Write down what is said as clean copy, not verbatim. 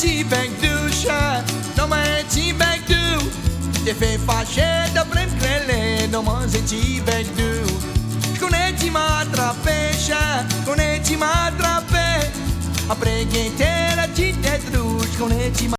ti dușa, nu mai ti du. Te fai face da prem crele, nu mă zi du. Coneți mă trapesha, coneți mă trape. A preghetera ti te duci, coneți